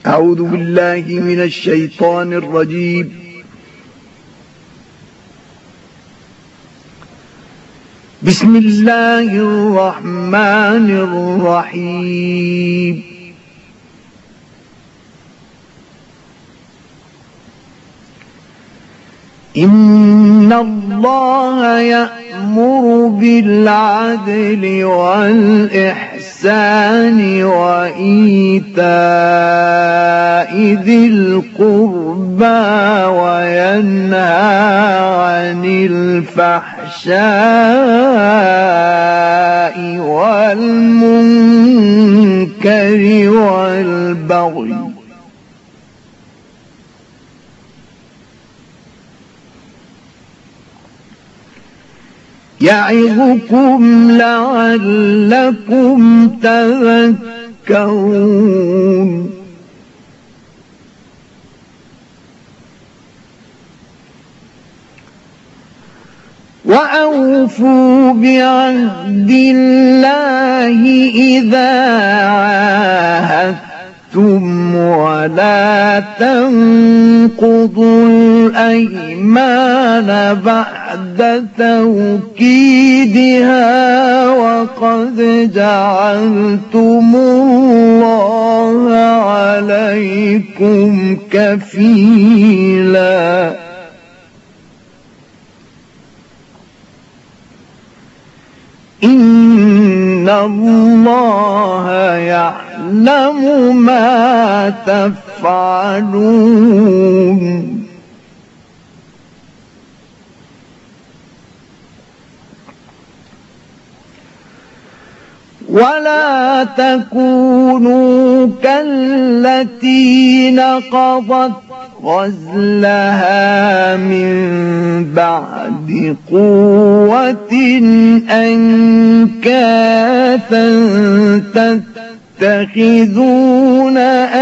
أعوذ بالله من الشيطان الرجيم. بسم الله الرحمن الرحيم. إن الله يأمر بالعدل والإحسان وإيتاء ذي القربى وينهى عن الفحشاء والمنكر والبغي يعظكم لعلكم تذكرون. وأوفوا بعهد الله إذا عاهدتم ولا تنقضوا الأيمان بعد توكيدها وقد جعلتم الله عليكم كفيلا. إن الله يعلم ما تفعلون. ولا تكونوا كالتي نقضت غزلها من بعد قوة أنكاثا تتخذون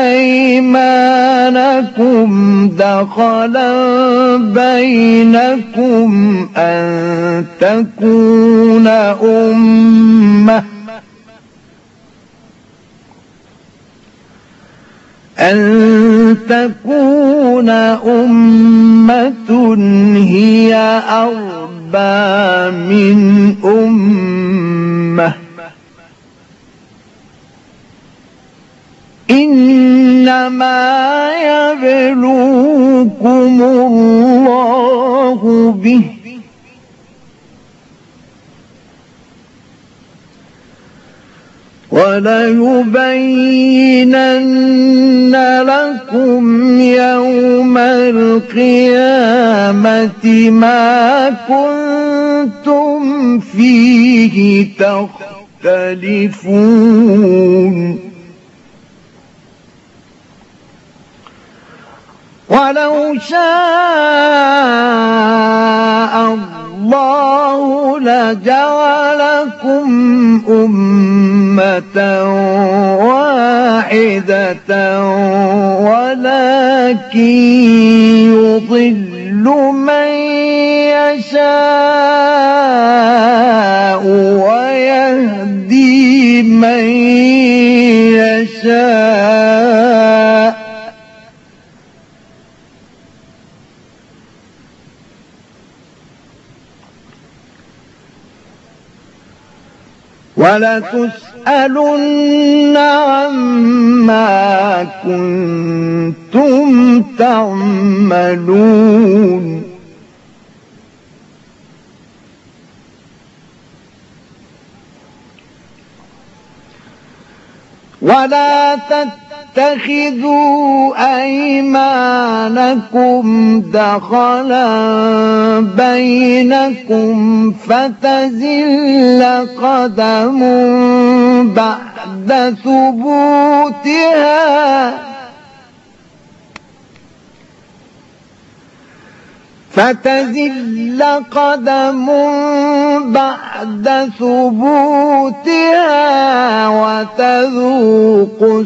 أيمانكم دخلا بينكم أن تكون أمة هي أربى من أمة. إنما يبلوكم الله به وليبينن لكم يوم القيامة ما كنتم فيه تختلفون. ولو شاء الله لجعلكم أمة واحدة ولكن يضل من يشاء ويهدي من يشاء ولتسألن عما كنتم تعملون. ولا تتخذوا أيمانكم دخلا بينكم فتزل قدم بعد ثبوتها وتذوقوا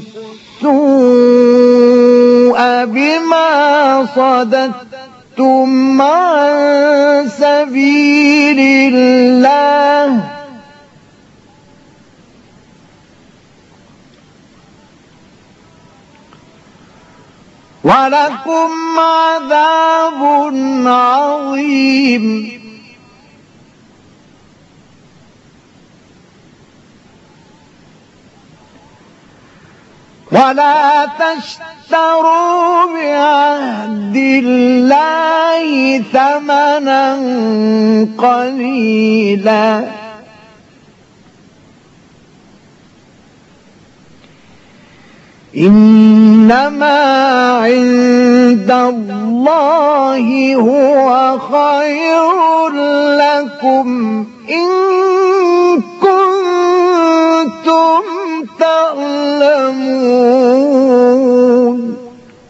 السوء بما صددتم عن سبيل الله ولكم عذاب عظيم. ولا تشتروا بعهد الله ثمنا قليلا إنما عند الله هو خير لكم إن كنتم تعلمون.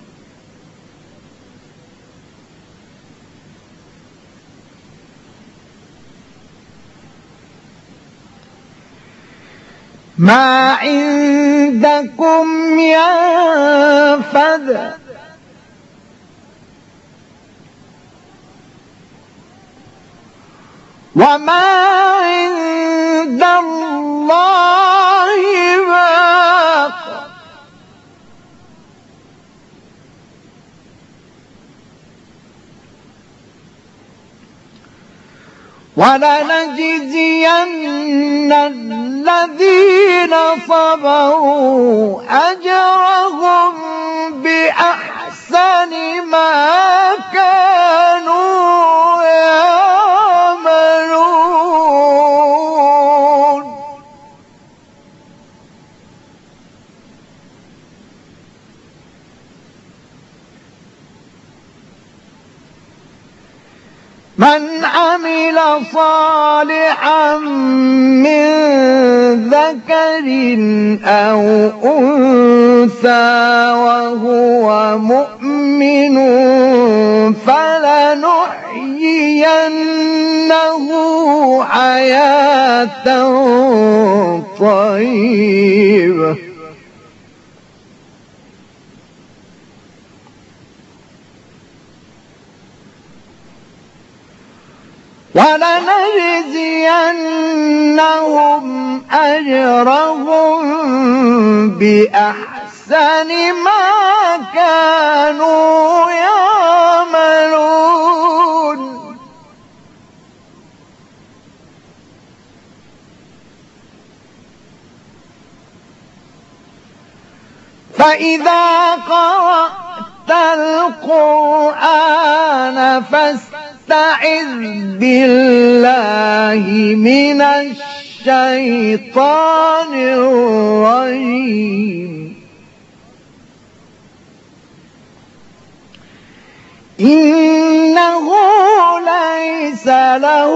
ما عندكم ينفد وما عند الله باق ولنجزين الذين صبروا أجرهم بأحسن ما كانوا يعملون. من عمل صالحا من ذكر أو أنثى وهو مؤمن فلنحيينه حياة طيبة ولنجزينهم أجرهم بأحسن ما كانوا يعملون. فإذا قرأت القرآن فاستعذ بالله من الشيطان الرجيم. إنه ليس له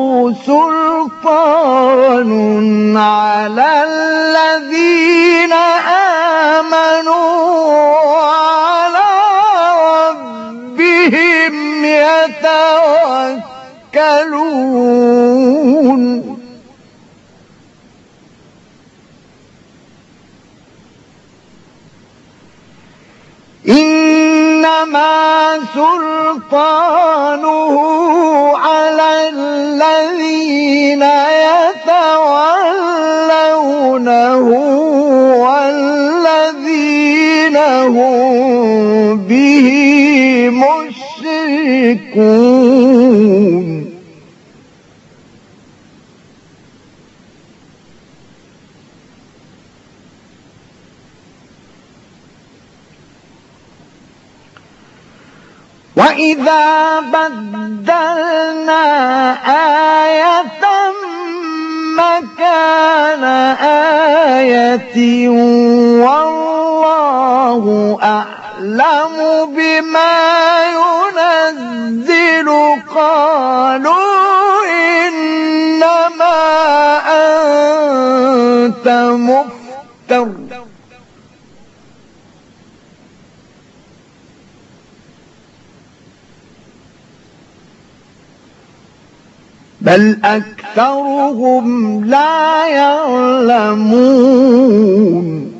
سلطان على الذين آمنوا وعلى ربهم يتوكلون. إنما سلطانه على الذين يتولونه والذين هم به مشركون. وإذا بدلنا آية مكان آية والله أعلم بما ينزل قالوا إنما أنت مفتر بل أكثرهم لا يعلمون.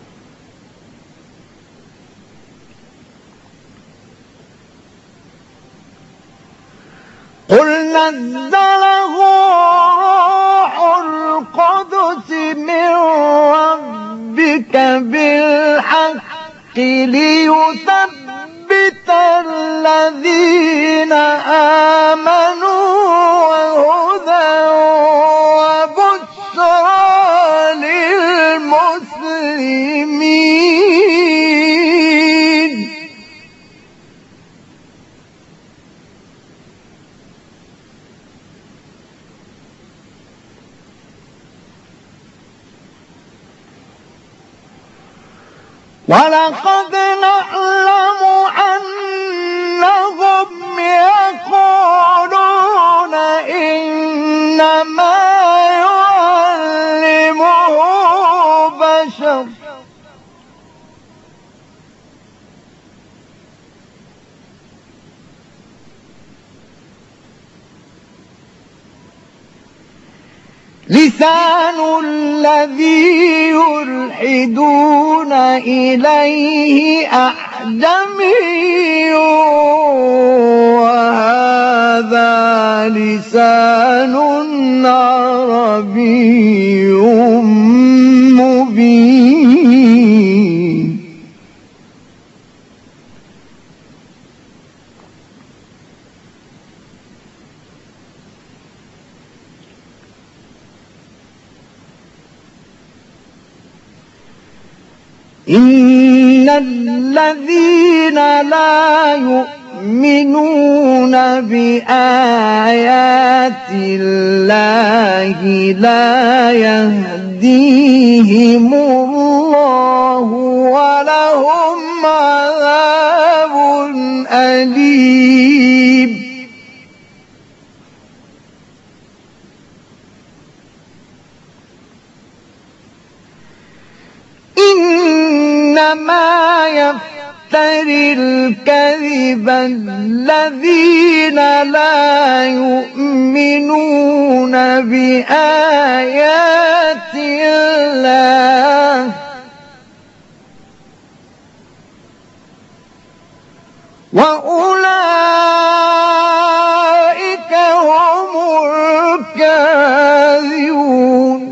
قل نزله روح القدس من ربك بالحق ليثبت الذين آمنوا وهدى وبشرى للمسلمين. ولقد نعلم أنهم يقولون إنما يعلمه بشر لسان الذي يلحدون إليه أعجمي وهذا لسان عربي مبين. إن الذين لا يؤمنون بآيات الله لا يهديهم الله ولهم عذاب أليم. إنما يفتري الكذب الذين لا يؤمنون بآيات الله وأولئك هم الكاذبون.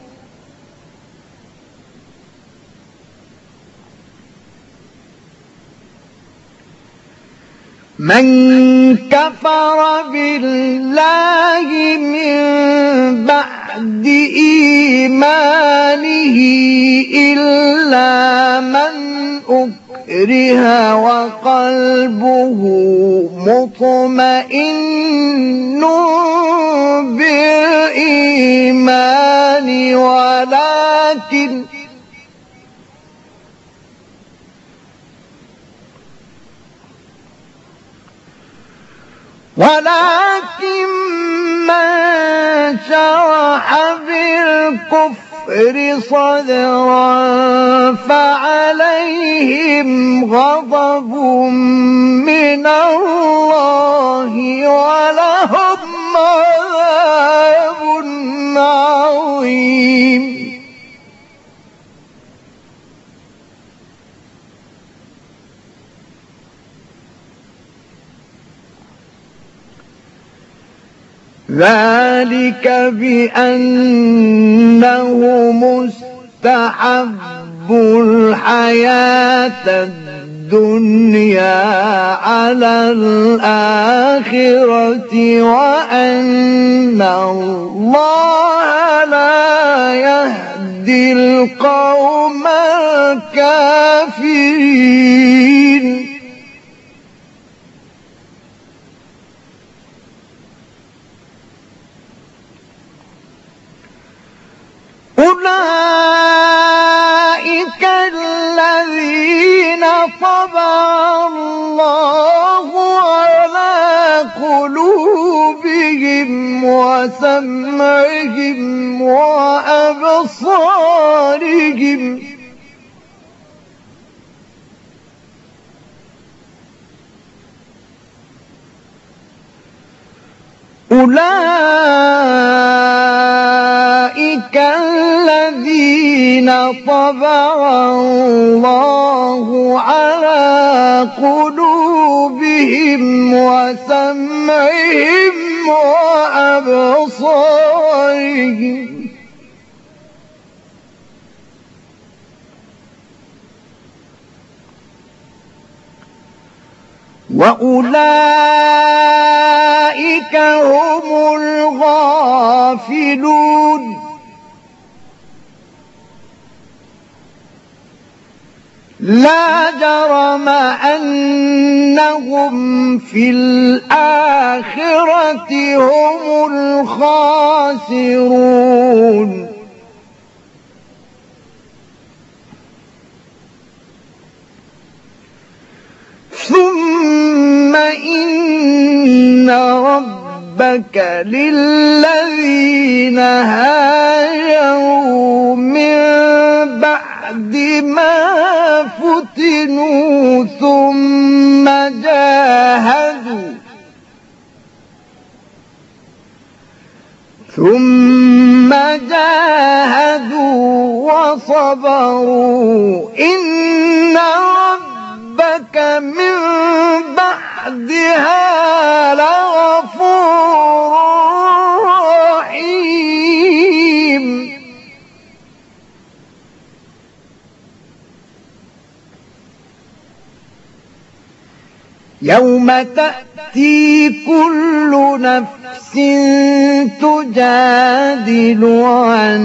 من كفر بالله من بعد إيمانه إلا من أكره وقلبه مطمئن بالإيمان ولكن من شرح بالكفر صدرا فعليهم غضب من الله ولهم عذاب عظيم. ذلك بأنه مستحب الحياة الدنيا على الآخرة وأن الله لا يهدي القوم الكافرين. أولئك الذين طبع الله على قلوبهم وسمعهم وأبصارهم أولئك الذين طبع الله على قلوبهم وسمعهم وأبصارهم وأولئك هم الغافلون لا جرم أنهم في الآخرة هم الخاسرون ثم إن ربك للذين هاجروا من بعد ما فتنوا ثم جاهدوا وصبروا إن ربك من بعدها لغفور رحيم يوم تأتي كل نفس تجادل عن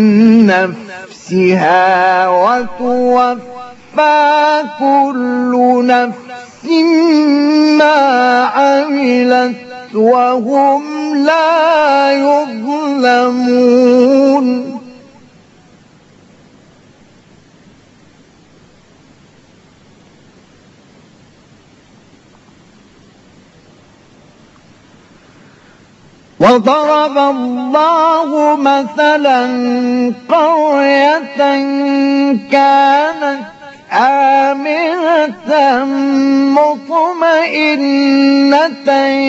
نفسها وتوفى كل نفس ما عملت وهم لا يظلمون وضرب الله مثلا قرية كانت آمنة مطمئنة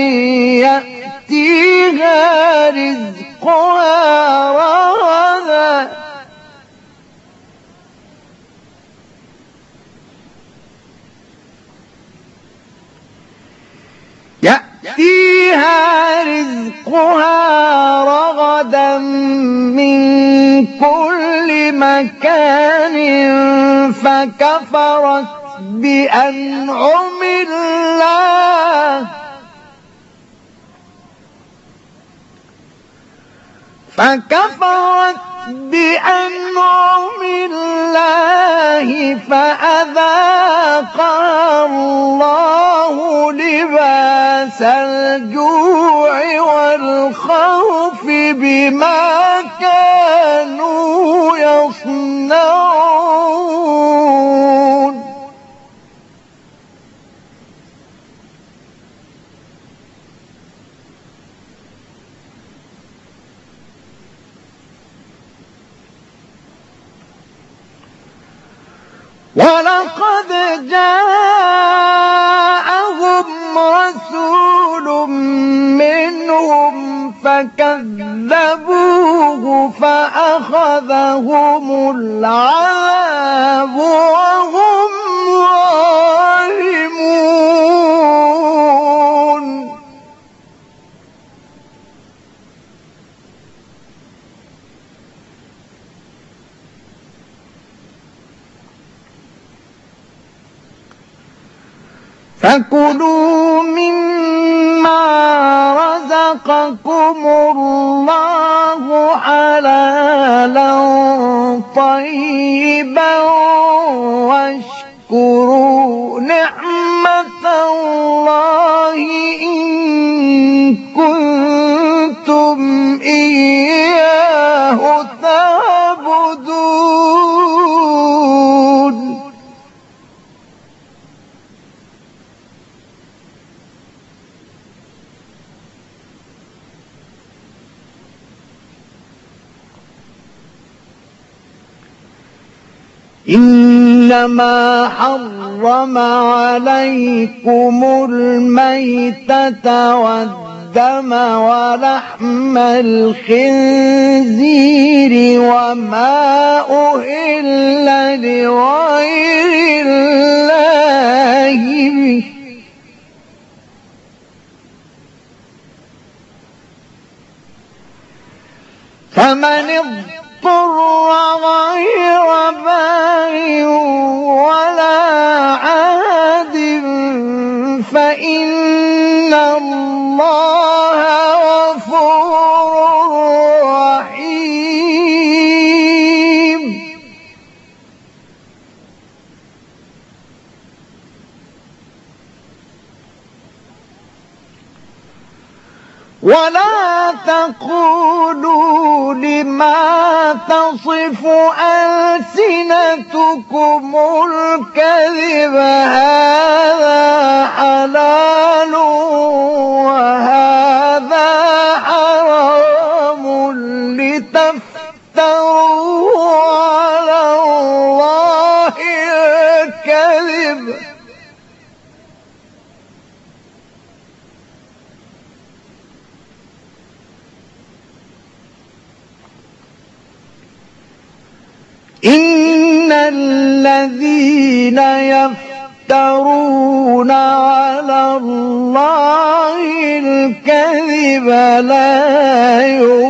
يأتيها رزقها رغدا من كل مكان فكفرت بأنعم الله فأذاقها الله لباس الجوع والخوف بما كانوا يصنعون ولقد جاءهم رسول منهم فكذبوه فأخذهم العذاب وهم ظالمون فكلوا مما رزقكم الله حلالا طيبا واشكروا نعمة الله إن كنتم إياه تعبدون إنما حرم عليكم الميتة والدم ولحم الخنزير وما أهل لغير الله به فمن اضطر غير باغ ولا عاد فإن الله غفور رحيم. ولا تقولوا لما تصف ألسنتكم الكذب هذا حلال وهذا حرام لتفتروا على الله الكذب. إن الذين يفترون على الله الكذب لا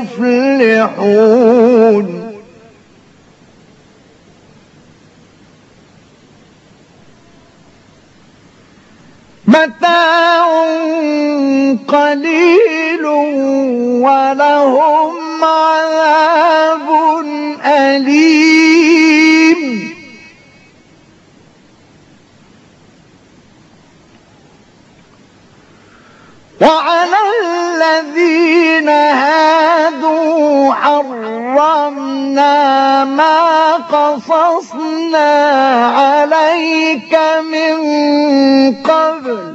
يفلحون. متاع قليل ولهم عذاب أليم. وعلى الذين هادوا حرمنا ما قصصنا عليك من قبل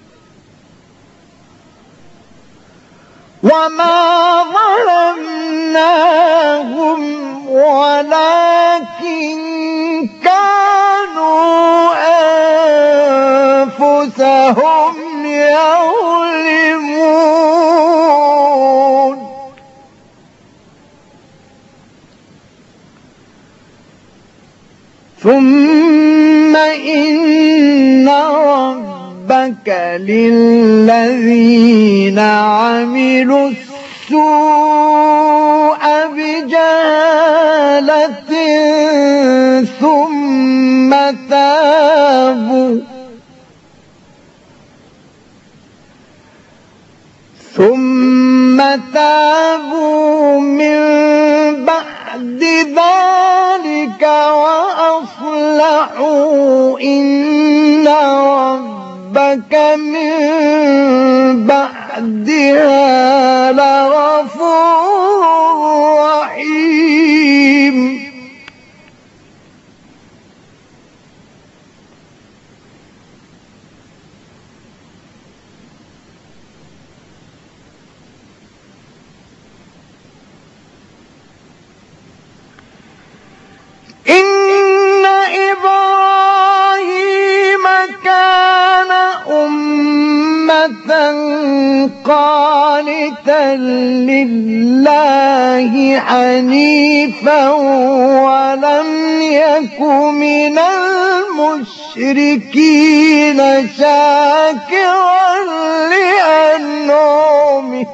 وما ظلمناهم ولكن كانوا أنفسهم يظلمون. ثم إن ربك للذين عملوا السوء بجهالة ثم تابوا من بعد ذلك وأصلحوا إن ربك من بعدها لغفور رحيم. إن إبراهيم كان أمة قانتا لله حنيفا ولم يك من المشركين شاكرا لأنعمه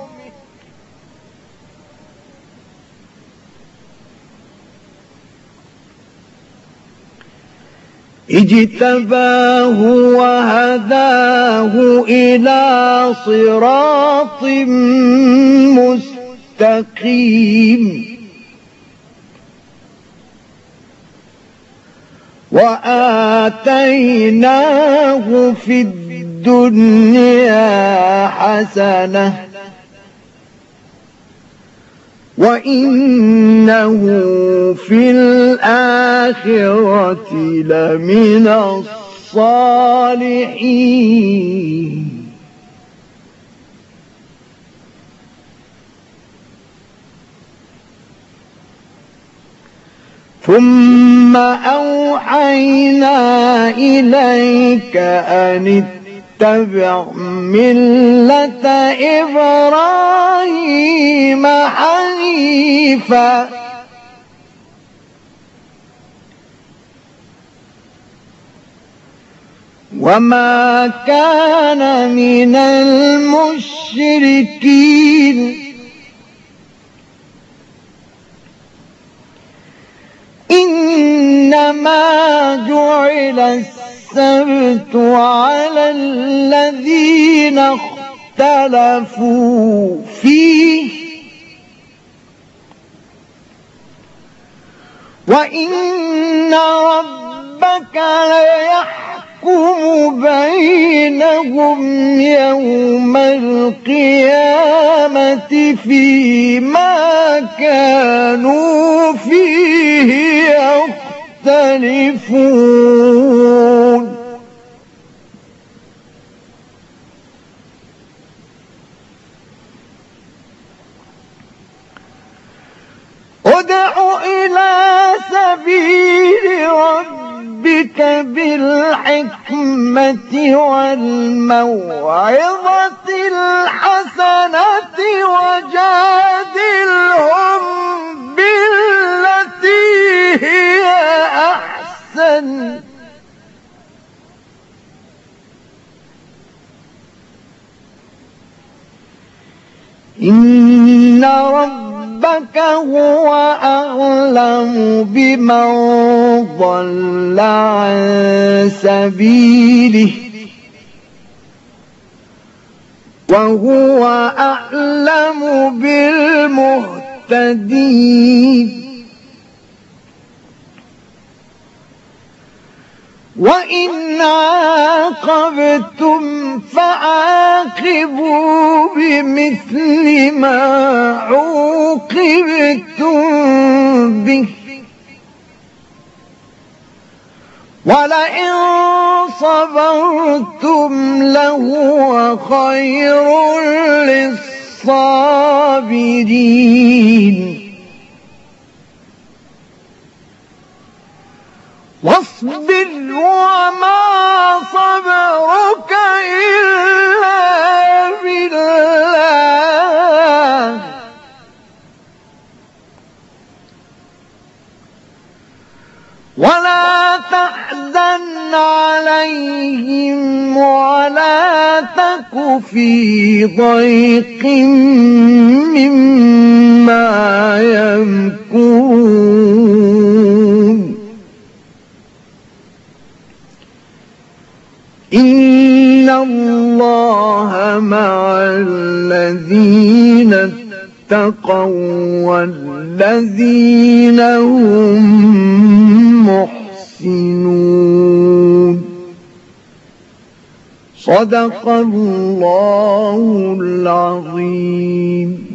اجتباه وهداه إلى صراط مستقيم وآتيناه في الدنيا حسنة وإنه في الآخرة لمن الصالحين. ثم أوحينا إليك أن اتبع ملة إبراهيم حنيفا وما كان من المشركين. إنما جعل السبت على على الذين اختلفوا فيه وإن ربك ليحكم بينهم يوم القيامة فيما كانوا فيه يختلفون ادع إلى سبيل ربك بالحكمة والموعظة الحسنة وجادلهم بالتي هي أحسن إن ربك هو أعلم بمن ضل عن سبيله وهو أعلم بالمهتدين وإن عاقبتم فعاقبوا بمثل ما عوقبتم به ولئن صبرتم لهو خير للصابرين واصبر وما صبرك إلا بالله ولا تحزن عليهم ولا تك في ضيق مما يمكرون إن الله مع الذين اتقوا والذين هم محسنون صدق الله العظيم.